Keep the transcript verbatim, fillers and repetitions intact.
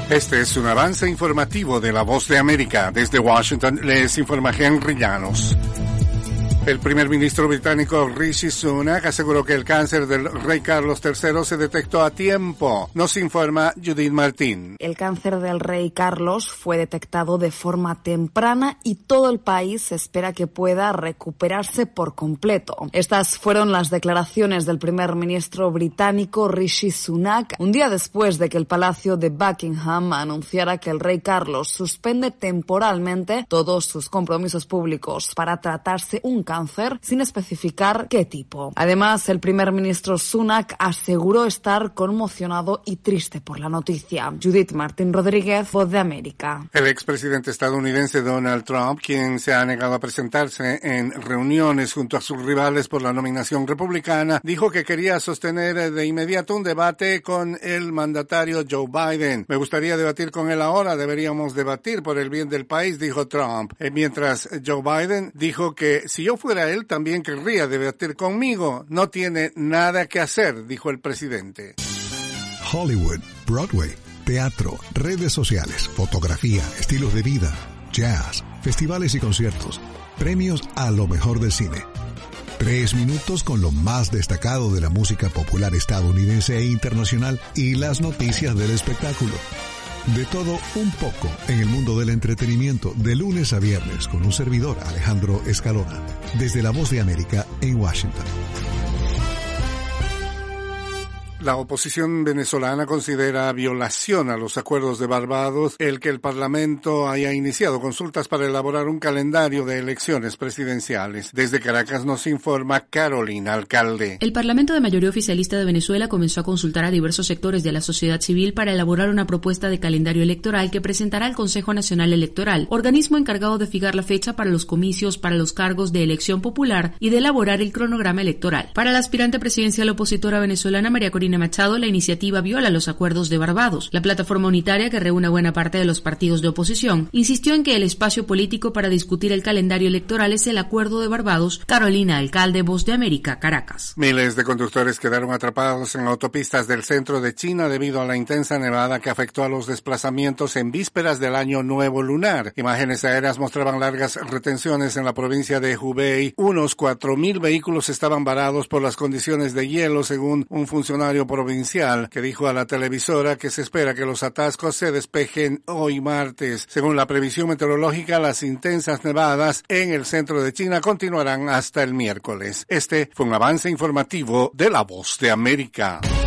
Este es un avance informativo de La Voz de América. Desde Washington les informa Henry Llanos. El primer ministro británico Rishi Sunak aseguró que el cáncer del rey Carlos tercero se detectó a tiempo. Nos informa Judith Martín. El cáncer del rey Carlos fue detectado de forma temprana y todo el país espera que pueda recuperarse por completo. Estas fueron las declaraciones del primer ministro británico Rishi Sunak un día después de que el Palacio de Buckingham anunciara que el rey Carlos suspende temporalmente todos sus compromisos públicos para tratarse un cáncer sin especificar qué tipo. Además, el primer ministro Sunak aseguró estar conmocionado y triste por la noticia. Judith Martín Rodríguez, Voz de América. El expresidente estadounidense Donald Trump, quien se ha negado a presentarse en reuniones junto a sus rivales por la nominación republicana, dijo que quería sostener de inmediato un debate con el mandatario Joe Biden. Me gustaría debatir con él ahora, deberíamos debatir por el bien del país, dijo Trump. Mientras Joe Biden dijo que si yo fuera él, también querría debatir conmigo. No tiene nada que hacer, dijo el presidente. Hollywood, Broadway, teatro, redes sociales, fotografía, estilos de vida, jazz, festivales y conciertos, premios a lo mejor del cine. Tres minutos con lo más destacado de la música popular estadounidense e internacional y las noticias del espectáculo. De todo un poco en el mundo del entretenimiento de lunes a viernes con un servidor, Alejandro Escalona, desde La Voz de América en Washington. La oposición venezolana considera violación a los acuerdos de Barbados el que el Parlamento haya iniciado consultas para elaborar un calendario de elecciones presidenciales. Desde Caracas nos informa Carolina Alcalde. El Parlamento de mayoría oficialista de Venezuela comenzó a consultar a diversos sectores de la sociedad civil para elaborar una propuesta de calendario electoral que presentará al Consejo Nacional Electoral, organismo encargado de fijar la fecha para los comicios para los cargos de elección popular y de elaborar el cronograma electoral. Para la aspirante presidencial opositora venezolana María Corina Machado, la iniciativa viola los acuerdos de Barbados. La plataforma unitaria, que reúne a buena parte de los partidos de oposición, insistió en que el espacio político para discutir el calendario electoral es el Acuerdo de Barbados. Carolina Alcalde, Voz de América, Caracas. Miles de conductores quedaron atrapados en autopistas del centro de China debido a la intensa nevada que afectó a los desplazamientos en vísperas del Año Nuevo Lunar. Imágenes aéreas mostraban largas retenciones en la provincia de Hubei. Unos cuatro mil vehículos estaban varados por las condiciones de hielo, según un funcionario provincial que dijo a la televisora que se espera que los atascos se despejen hoy martes. Según la previsión meteorológica, las intensas nevadas en el centro de China continuarán hasta el miércoles. Este fue un avance informativo de La Voz de América.